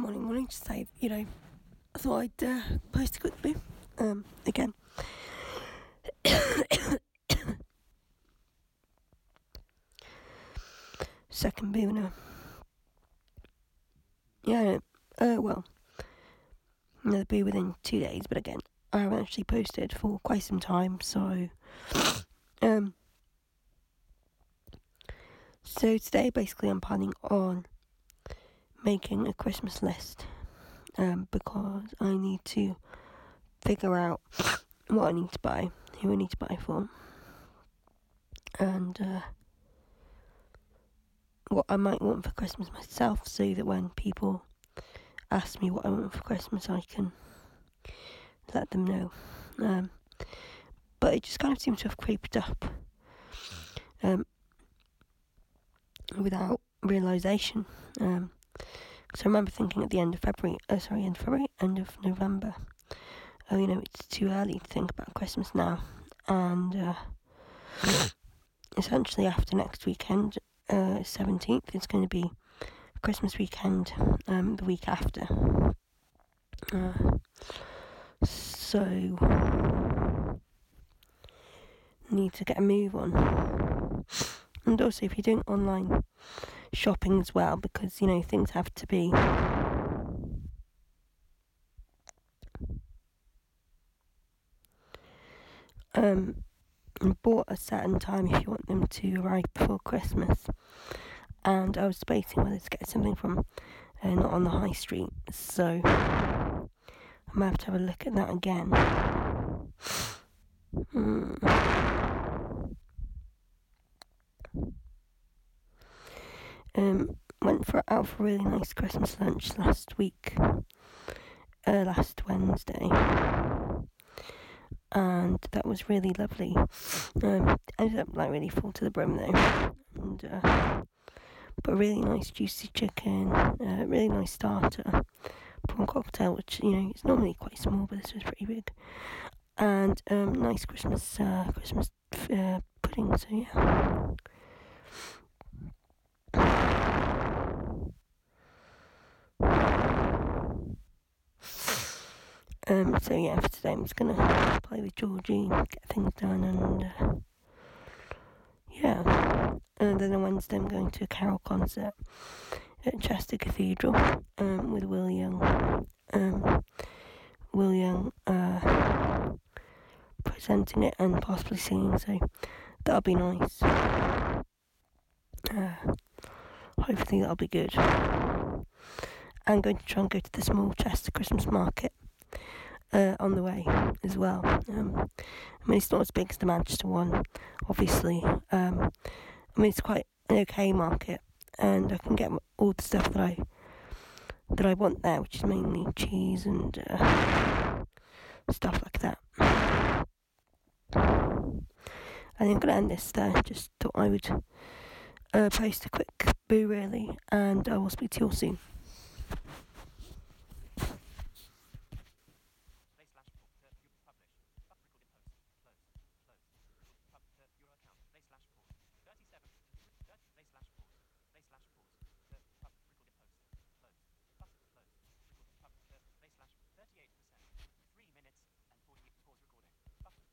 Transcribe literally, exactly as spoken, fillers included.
morning, morning. Just say, you know, I thought I'd uh, post a quick boo. Um, again. Second boo now. Yeah, uh, well, another boo within two days, but again, I haven't actually posted for quite some time, so, um, so today, basically, I'm planning on making a Christmas list, um, because I need to figure out what I need to buy, who I need to buy for, and, uh, what I might want for Christmas myself, so that when people ask me what I want for Christmas, I can let them know. Um, but it just kind of seems to have creeped up um, without realisation. Um, so I remember thinking at the end of February, uh, sorry, end of February, end of November, oh, you know, it's too early to think about Christmas now. And uh, essentially after next weekend, uh, seventeenth, it's going to be Christmas weekend, um, the week after. Uh, so, need to get a move on. And also, if you're doing online shopping as well, because, you know, things have to be um, bought at a certain time if you want them to arrive before Christmas. And I was debating whether to get something from uh, not on the high street, so I might have to have a look at that again. Mm. Um, went for out for a really nice Christmas lunch last week, uh, last Wednesday, and that was really lovely. Um, ended up like really full to the brim though, and uh, but a really nice juicy chicken, uh, really nice starter, prawn cocktail, which, you know, it's normally quite small, but this was pretty big, and um, nice Christmas uh, Christmas uh, pudding. So yeah. Um, so yeah, for today I'm just gonna play with Georgie, get things done, and uh, yeah. And then on Wednesday I'm going to a carol concert at Chester Cathedral um, with Will Young. Um, Will Young uh, presenting it and possibly singing, so that'll be nice. Uh, hopefully that'll be good. I'm going to try and go to the small Chester Christmas market uh, on the way as well. Um, I mean, it's not as big as the Manchester one, obviously. Um, I mean, it's quite an okay market, and I can get all the stuff that I that I want there, which is mainly cheese and uh, stuff like that. I think I'm going to end this there. Just thought I would uh, post a quick boo, really, and I will speak to you all soon.